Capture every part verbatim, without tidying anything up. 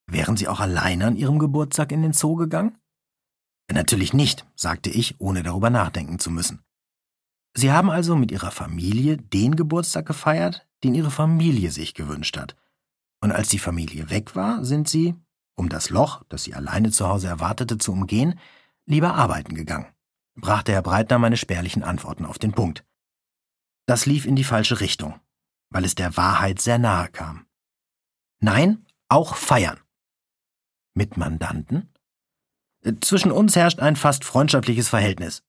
Wären Sie auch alleine an Ihrem Geburtstag in den Zoo gegangen? Natürlich nicht, sagte ich, ohne darüber nachdenken zu müssen. Sie haben also mit Ihrer Familie den Geburtstag gefeiert, den Ihre Familie sich gewünscht hat. Und als die Familie weg war, sind Sie, um das Loch, das Sie alleine zu Hause erwartete, zu umgehen, lieber arbeiten gegangen, brachte Herr Breitner meine spärlichen Antworten auf den Punkt. Das lief in die falsche Richtung, weil es der Wahrheit sehr nahe kam. Nein, auch feiern. Mit Mandanten? Zwischen uns herrscht ein fast freundschaftliches Verhältnis.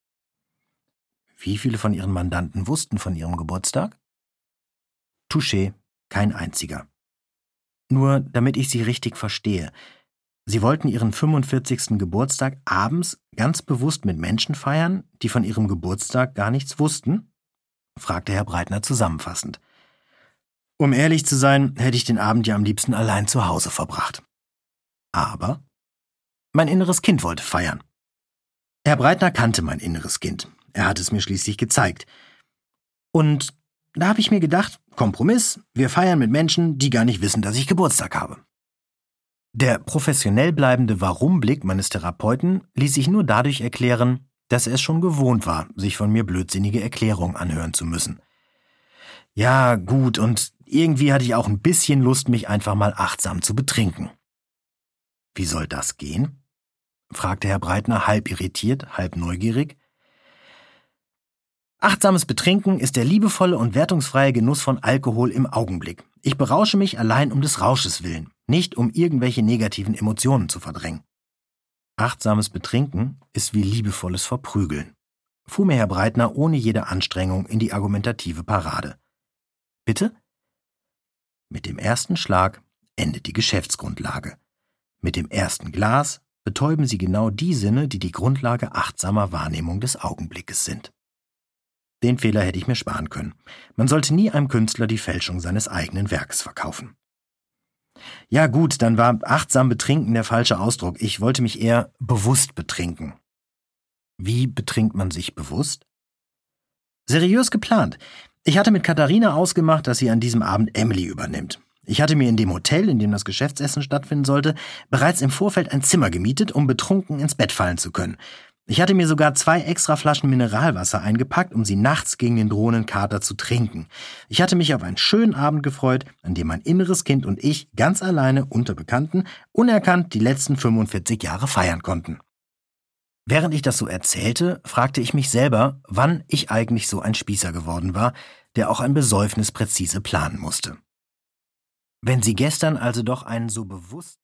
Wie viele von Ihren Mandanten wussten von Ihrem Geburtstag? Touché, kein einziger. Nur damit ich Sie richtig verstehe. Sie wollten Ihren fünfundvierzigsten Geburtstag abends ganz bewusst mit Menschen feiern, die von Ihrem Geburtstag gar nichts wussten? Fragte Herr Breitner zusammenfassend. Um ehrlich zu sein, hätte ich den Abend ja am liebsten allein zu Hause verbracht. Aber mein inneres Kind wollte feiern. Herr Breitner kannte mein inneres Kind. Er hat es mir schließlich gezeigt. Und da habe ich mir gedacht, Kompromiss, wir feiern mit Menschen, die gar nicht wissen, dass ich Geburtstag habe. Der professionell bleibende Warum-Blick meines Therapeuten ließ sich nur dadurch erklären, dass er es schon gewohnt war, sich von mir blödsinnige Erklärungen anhören zu müssen. Ja, gut, und irgendwie hatte ich auch ein bisschen Lust, mich einfach mal achtsam zu betrinken. Wie soll das gehen? Fragte Herr Breitner halb irritiert, halb neugierig. Achtsames Betrinken ist der liebevolle und wertungsfreie Genuss von Alkohol im Augenblick. Ich berausche mich allein um des Rausches willen, nicht um irgendwelche negativen Emotionen zu verdrängen. Achtsames Betrinken ist wie liebevolles Verprügeln, fuhr mir Herr Breitner ohne jede Anstrengung in die argumentative Parade. Bitte? Mit dem ersten Schlag endet die Geschäftsgrundlage. Mit dem ersten Glas betäuben Sie genau die Sinne, die die Grundlage achtsamer Wahrnehmung des Augenblickes sind. Den Fehler hätte ich mir sparen können. Man sollte nie einem Künstler die Fälschung seines eigenen Werkes verkaufen. Ja gut, dann war achtsam betrinken der falsche Ausdruck. Ich wollte mich eher bewusst betrinken. Wie betrinkt man sich bewusst? Seriös geplant. Ich hatte mit Katharina ausgemacht, dass sie an diesem Abend Emily übernimmt. Ich hatte mir in dem Hotel, in dem das Geschäftsessen stattfinden sollte, bereits im Vorfeld ein Zimmer gemietet, um betrunken ins Bett fallen zu können. Ich hatte mir sogar zwei extra Flaschen Mineralwasser eingepackt, um sie nachts gegen den drohenden Kater zu trinken. Ich hatte mich auf einen schönen Abend gefreut, an dem mein inneres Kind und ich ganz alleine unter Bekannten unerkannt die letzten fünfundvierzig Jahre feiern konnten. Während ich das so erzählte, fragte ich mich selber, wann ich eigentlich so ein Spießer geworden war, der auch ein Besäufnis präzise planen musste. Wenn Sie gestern also doch einen so bewusst